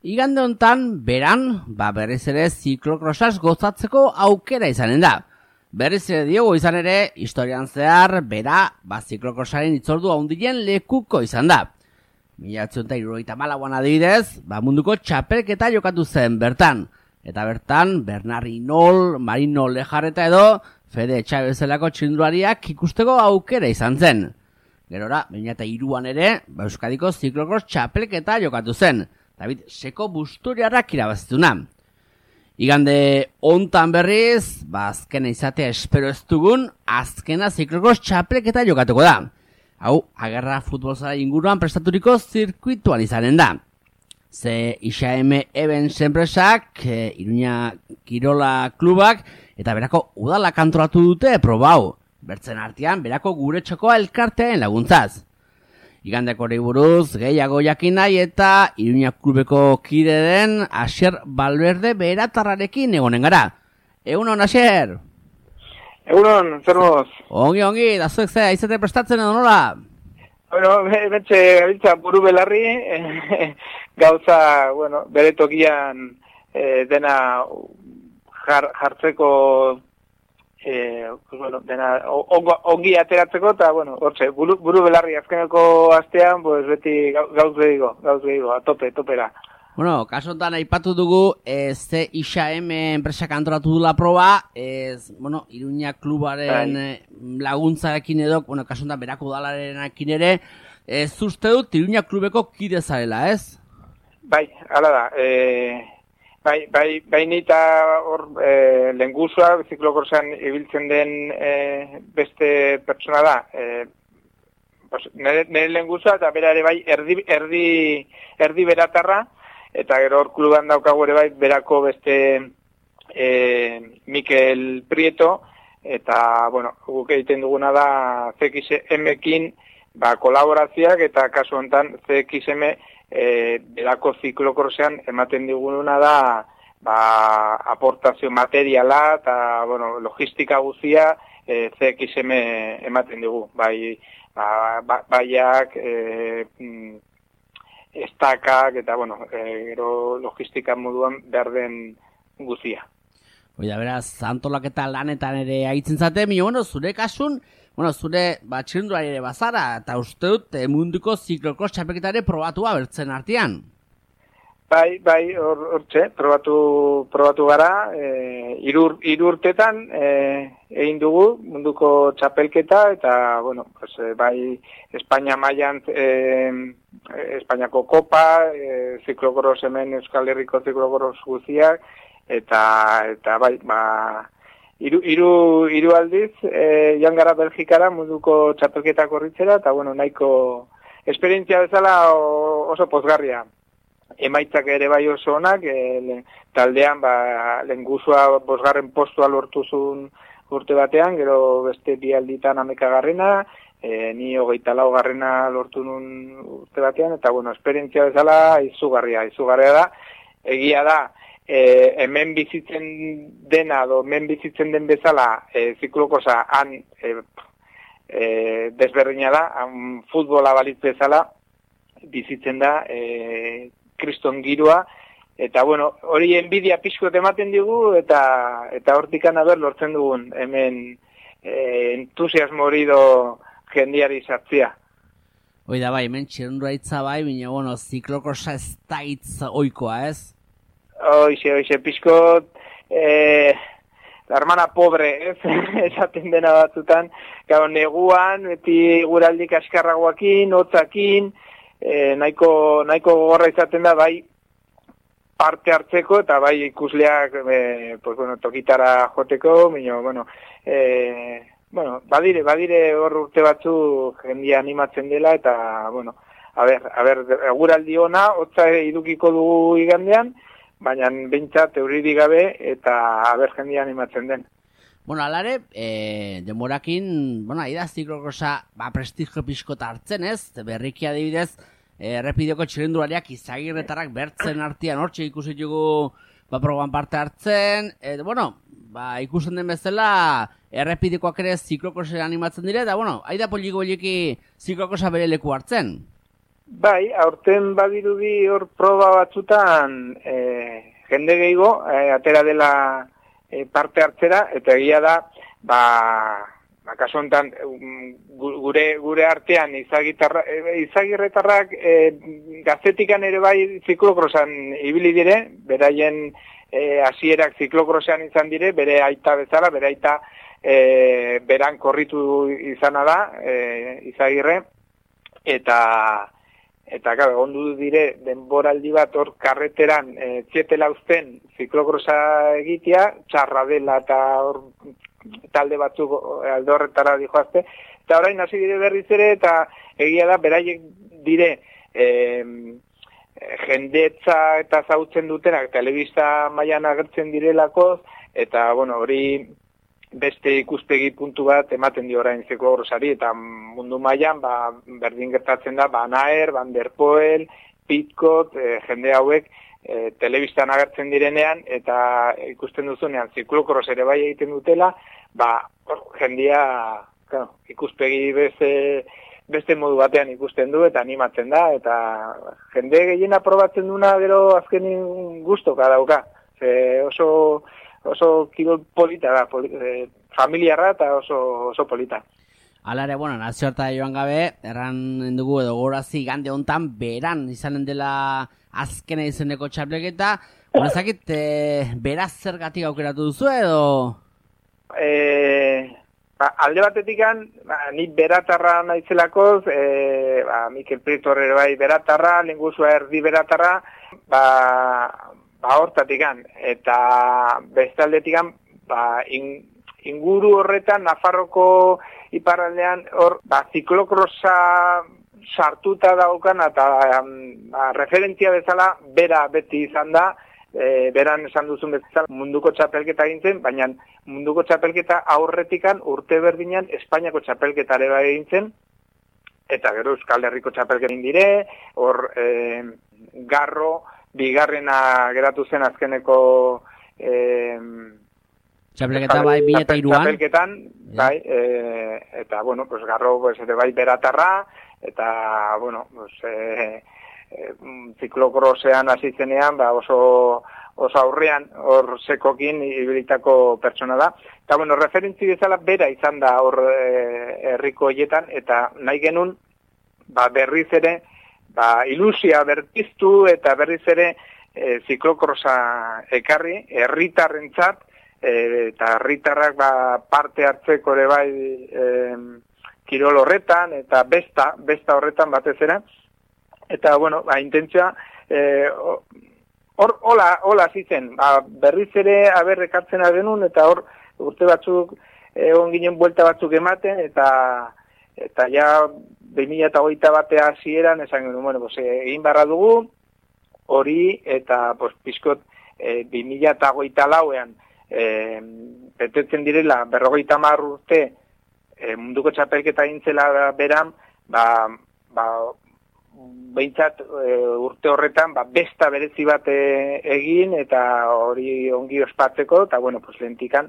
Igande hontan, beran, berriz ere ziklokrosaz gozatzeko aukera izanen da. Berriz ere diogu izan ere, historian zehar, bera, ziklokrosaren itzordu handien lekuko izan da. 1974an adibidez, munduko txapelketa jokatu zen bertan. Eta bertan, Bernard Hinault, Marino Lejarreta edo, Fede Etxabe bezalako txindulariak ikusteko aukera izan zen. Gerora, 2003an ere, Euskadiko ziklokros txapelketa jokatu zen. David Seko Busturiarrak irabazituna. Igande hontan berriz, azkena izatea espero ez dugun, azkena ziklokros txapelketa jokatuko da. Hau, agerra futbolzara inguruan prestaturiko zirkuituan izanen da. Ze IXM Events enpresak, Iruña Kirola klubak, eta berako udalak antolatu dute probau. Bertzen artean, berako gure txokoa elkartean laguntzaz. Igandeko hori buruz, gehiago jakin nahi eta Iruña klubeko kide den Asier Valverde beratarrarekin egonen gara. Egunon, Asier! Egunon, zer moz? Ongi, da zuek zea, izate prestatzen edo nola? Bueno, betxe gabiltza buru belarri, gauza, bere tokian dena jartzeko, dena ongi ateratzeko, eta, hortxe, buru belarri azkeneko astean, beti gauz gehiago, a topera. Kaso honetan aipatu dugu, ze IXM enpresak antolatu dula proba, Iruña klubaren laguntzarekin edo, kaso honetan berako udalarekin ere, uste dut Iruña klubeko kide zarela, ez? Bai, hala da, bai nita hor lengusua, ziklokorsan ibiltzen den beste pertsona da, nire lengusua eta bera ere bai erdi beratarra, eta gero hor kluban daukagu ere bai berako beste Mikel Prieto, eta, guk egiten duguna da CXM-ekin kolaborazioak, eta kasu honetan CXM berako ziklokrosean ematen diguna da aportazio materiala eta logistika guztia CXM ematen digu. Baiak, estakak eta, gero logistika moduan behar den guzia. Oida, beraz, antolaketa lanetan ere haitzen zate, zure kasun, zure txirindulari ere bazara, eta uste dut munduko ziklokros txapelketare probatua bertzen artean. Bai, hortxe, probatu gara, hiru urtetan egin dugu munduko txapelketa, eta, bai, Espainia mailan, Espainiako kopa, ziklokros hemen Euskal Herriko ziklokros guztiak, eta bai, hiru aldiz, joan gara Belgikara munduko txapelketa korritzera, eta, nahiko esperientzia bezala oso pozgarria. Emaitzak ere bai oso onak, taldean lengusua 5. postua lortu zuen urte batean, gero beste 2 alditan 11. Ni 24. lortu nuen urte batean, eta esperientzia bezala izugarria da. Egia da, hemen bizitzen dena, hemen bizitzen den bezala, ziklokosa han desberdina da, han futbola balitz bezala bizitzen da, kriston girua, eta hori enbidia pixkot ematen digu, eta hortikan lortzen dugun, hemen entusiasmo hori do jendiari sartzia. Oida bai, hemen txirrindularitza bai, baina ziklokrosa ez da hitz oikoa, ez? Hoxe, pixkot, la hermana pobre, ez? Esaten dena batzutan, gero neguan, beti guraldik askarragoakin, hotzakin, nahiko gogorra izaten da, bai parte hartzeko, eta bai ikusleak tokitara joteko, badire hor urte batzu jendia animatzen dela, eta, guraldi ona, hotza idukiko dugu igandean, baina behintzat euririk gabe, eta jendia animatzen den. Alare, demorakin, aida ziklokrosa prestigio pixkot hartzen ez, berriki adibidez, errepideoko txirrindulariak Izagirretarrak bertzen artean hortxe ikusi dugu proban parte hartzen, ikusten den bezala, errepidekoak ere ziklokrosa animatzen dire, eta aida poliki ziklokosa bere leku hartzen. Bai, aurten badirudi hor proba batzutan jende gehiago atera dela parte hartzera, eta egia da, kasu honetan gure artean izagirretarrak gaztetikan ere bai ziklokrosan ibili dire, beraien hasierak ziklokrosean izan dire, bere aita bezala, bere aita beran korritu izana da, izagirre, eta claro, ondu dire denboraldi bat hor karreteran txetela uzten ziklokrosa egitea, txarra dela eta hor talde batzuk alde horretara dijoazte, eta orain hasi dire berriz ere, eta egia da, beraiek dire jendetza eta zautzen dutenak, telebista mailan agertzen direlakoz, eta bueno, hori beste ikuspegi puntu bat ematen dio orain ziklokrossari, eta mundu mailan berdin gertatzen da, Naer, Van der Poel, Pitcock, jende hauek telebistan agertzen direnean, eta ikusten duzunean ziklokross ere bai egiten dutela, jendia ikuspegi beste modu batean ikusten du eta animatzen da, eta jende gehiena probatzen duna gero azkenin gustoka dauka. Oso kirol polita da, familiarra eta oso polita. Hala ere, bueno, nazioarta joan gabe, erran dugu edo gorazi gande hontan beran izanen dela azkena izeneko txapelketa. Ezakit, beraz zergatik aukeratu duzu edo? Alde batetikan, ni beratarra naizelakoz, Mikel Prieto ere bai beratarra, lenguzua erdi beratarra, hortatikan, eta bestaldetikan, inguru horretan, Nafarroko iparraldean, hor, ziklokrosa sartuta daukan, eta referentzia bezala, bera beti izan da, beran esan duzun bezala munduko txapelketa egintzen, baina munduko txapelketa aurretikan urte berdinean Espainiako txapelketare bai egintzen, eta gero Euskal Herriko txapelketa egin dire, hor Garro, bigarrena geratu zen azkeneko txapelketa bai 2003an. Txapelketan, bai, eta bueno, pues Garro pues ere bai beratarra, eta bueno, pues ziklokrosean hasi zenean, oso aurrean hor sekokin ibilitako pertsona da. Eta bueno, referentzi bezala bera izan da hor herriko hoietan, eta nahi genuen berriz ere ilusia berpiztu eta berriz ere ziklokrosa ekarri, herritarrentzat, eta herritarrak parte hartzeko ere bai kirol horretan, eta besta horretan batez ere. Eta, bueno, intentzioa, hola zitzen, berriz ere ekartzen genuen, eta hor urte batzuk, egon ginen buelta batzuk ematen, eta ja 2021 batea hasieran esan genuen, bueno, egin barra dugu, hori, eta pizkot 2024ean betetzen direla, 50 urte munduko txapelketa egintzela beran, behintzat urte horretan besta berezi bat egin eta hori ongi ospatzeko, eta bueno, lentikan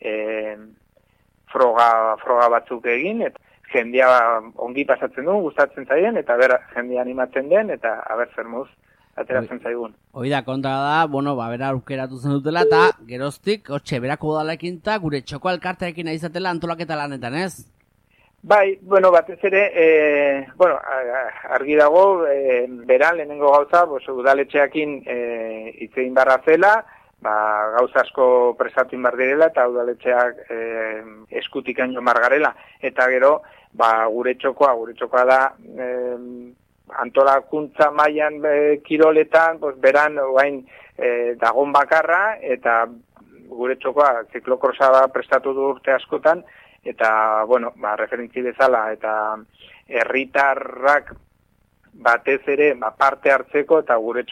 froga batzuk egin, eta jendia ongi pasatzen du, gustatzen zaien, eta jendia animatzen den, eta zer moz ateratzen zaigun. Hoi da, kontra da, bueno, bera aukeratu zen dutela, eta geroztik, berako udalekin eta gure txoko alkarteekin izatela antolaketa lanetan, ez? Bai, bueno, batez ere, argi dago, beran lehenengo gauza, udaletxeakin hitzein barra zela, gauza asko prestatu inbar direla, eta udaletxeak eskutik joan margarela. Eta gero, gure txokoa da, antolakuntza mailan kiroletan, beran oain dagon bakarra, eta gure txokoa ziklokrosa prestatu du urte askotan, eta, bueno, referentzi bezala, eta herritarrak batez ere parte hartzeko, eta gure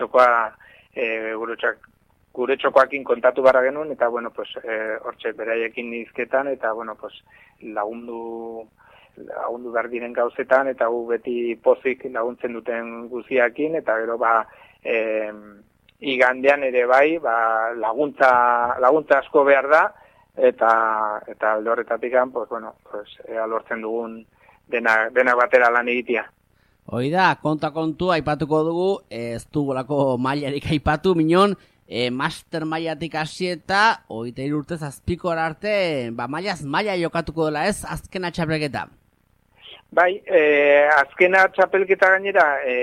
txokoakin kontatu barra genuen, eta, bueno, hortxe beraiekin nizketan, eta, bueno, lagundu behar diren gauzetan, eta gu beti pozik laguntzen duten guziakin, eta gero, igandean ere bai, laguntza asko behar da, eta alde horretatik lortzen dugun dena batera lan egitea. Hoi da, kontu aipatuko dugu, ez dugulako mailarik aipatu, minon, master mailatik hasi eta 23 urtez azpikora arte, mailaz maila jokatuko dela ez, azkena txapelketa. Bai, azkena txapelketa gainera,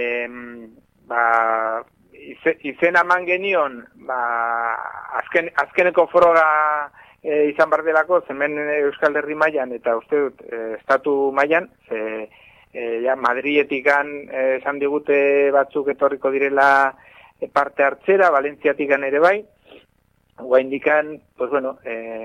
izen eman genion, azkeneko froga izan bar delako, zemen Euskal Herri mailan eta uste dut estatu mailan, Madrietikan esan digute batzuk etorriko direla parte hartzera, Valentziatikan ere bai, guaindikan, pues bueno,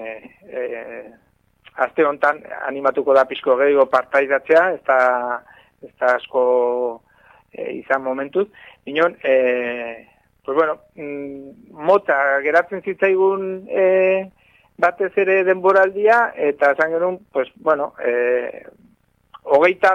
aste hontan animatuko da pixko gehiago partaidatzea, ez da asko izan momentuz. Minon, pues bueno, mota geratzen zitzaigun batez ere denboraldia, eta esan genuen, pues bueno, hogeita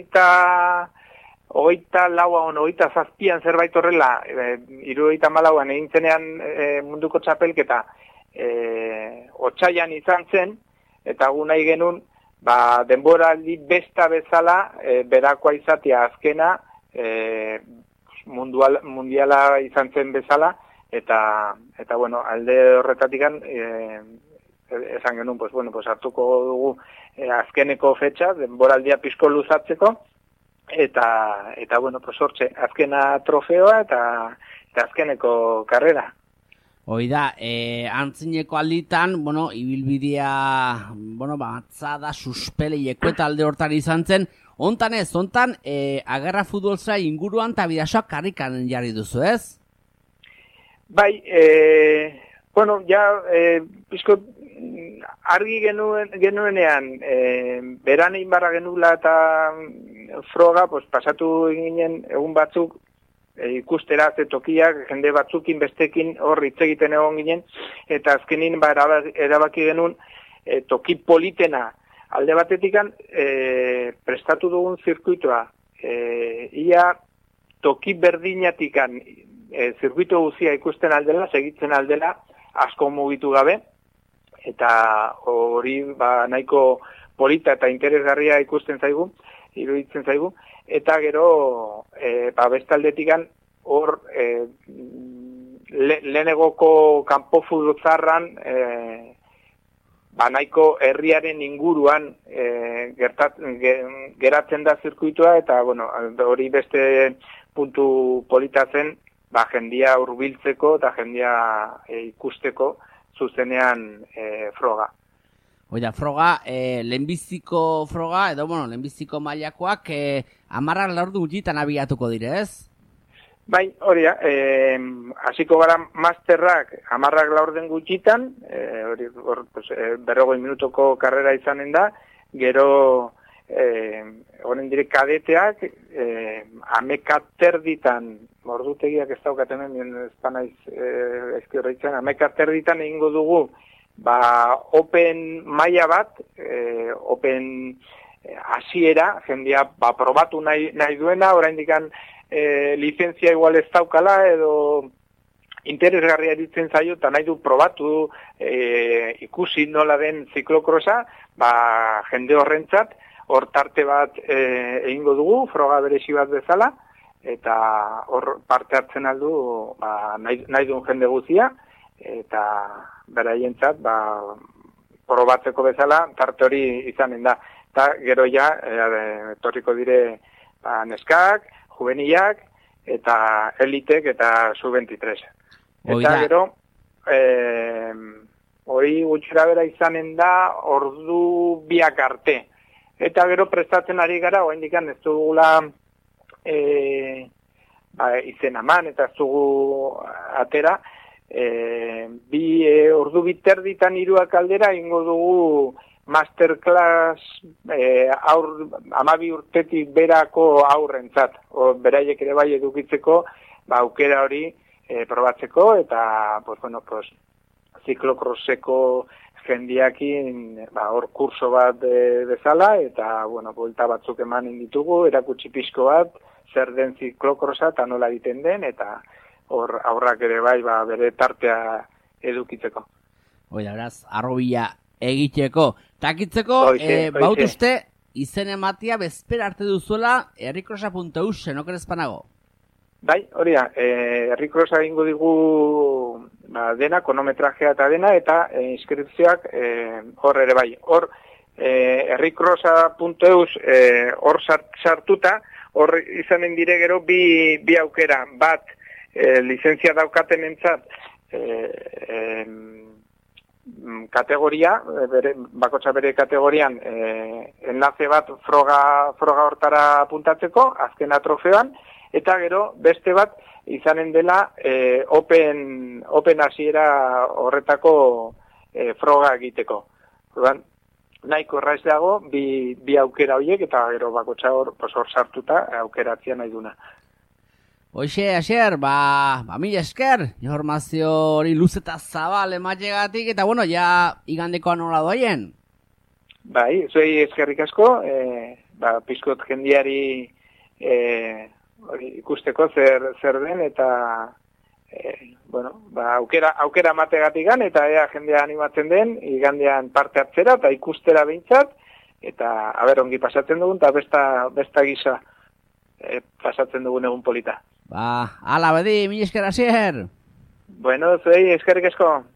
zazpian zerbait horrela, 74an egin zenean munduko txapelketa otsaian izan zen, eta gu nahi genuen, denboraldi besta bezala, berakoa izatea azkena, mundiala izan zen bezala, eta bueno, alde horretatikan, esan genuen, pues bueno, pues hartuko dugu azkeneko fetxa, denboraldia pixko luzatzeko, eta bueno, pues hortxe, azkena trofeoa eta azkeneko karrera. Hoi da, antzineko alditan, bueno, ibilbidea, batzada, suspeleieko eta alde hortan izan zen, hontan agerra futbolza inguruan eta bidasoak karrikan jarri duzu, ez? Bai, bueno, ja, pixko, argi genuenean, beran egin barra genula eta froga, pues, pasatu ginen egun batzuk, ikustera tokiak, jende batzukin bestekin hor hitz egiten egon ginen, eta azkenin erabaki genuen toki politena alde batetikan prestatu dugun zirkuitoa. Ia toki berdinatikan zirkuito guzia ikusten aldela, segitzen aldela, asko mugitu gabe, eta hori nahiko polita eta interesgarria ikusten zaigu, iruditzen zaigu, eta gero bestaldetikan hor lehenegoko kanpo futzarran nahiko herriaren inguruan geratzen da zirkuitoa, eta bueno, hori beste puntu polita zen, jendia hurbiltzeko eta jendia ikusteko zuzenean froga. Oida, froga, lehenbiziko froga, edo, lehenbiziko mailakoak 10 gutxitan abiatuko dire, ez? Bai, hori, hasiko gara masterrak 10 gutxitan, hori, 40 minutoko karrera izanen da, gero, honen dire kadeteak, 11:30, ordutegiak ez daukaten, ez panaiz ezki horreitzen, 11:30 egingo dugu, open maila bat, open hasiera, jendia probatu nahi duena, oraindikan lizentzia igual ez daukala, edo interesgarria eritzen zaio, eta nahi du probatu ikusi nola den ziklokrosa, jende horrentzat, hor tarte bat egingo dugu, froga berezi bat bezala, eta hor parte hartzen aldu nahi duen jende guzia, eta beraientzat probatzeko bezala tarte hori izanen da. Eta gero ja, etorriko dire neskak, juvenilak, eta elitek eta sub-23. Eta gero, hori gutxera bera izanen da ordu biak arte. Eta gero prestatzen ari gara, oraindikan ez dugula izen eman eta ez dugu atera, ordu biterditan 3 aldera ingo dugu masterclass 12 urtetik berako aurrentzat. Beraiek ere bai edukitzeko, aukera hori probatzeko, eta ziklokroseko jendiakin hor kurso bat bezala, eta buelta batzuk eman ditugu, erakutsi pixko bat, zer den ziklokrosa eta nola egiten den, eta hor aurrak ere bai bere tartea edukitzeko. Oida, beraz, arrobia egiteko. Takitzeko, baut uste, izen ematia bezpera arte duzuela herrikrosa.eu senokerezpanago. Bai, hori da, herrikrosa egingo digu dena, konometrajea eta dena, eta inskripzioak hor ere bai. Hor, herrikrosa.eu hor sartuta, hor izanen dire gero bi aukera, bat, lizentzia daukaten entzat, kategoria, bakotxa bere kategorian, enlace bat froga hortara apuntatzeko, azkena trofeoan, eta gero beste bat izanen dela open hasiera horretako froga egiteko. Orduan, nahiko erraiz dago bi aukera horiek eta gero bakotxa hor sartuta aukeratzea nahi duna. Hoxe, Asier, mila esker, informazio hori luze eta zabal emategatik, eta bueno, ja igandekoa nola doaien? Bai, zuei eskerrik asko, pizkot jendiari ikusteko zer den, eta aukera mategatik eta ea jendea animatzen den, igandean parte hartzera eta ikustera behintzat, eta ongi pasatzen dugun, eta besta gisa pasatzen dugun egun polita. Ala bedi, mila esker, Asier. Bueno, zuei eskerrik asko.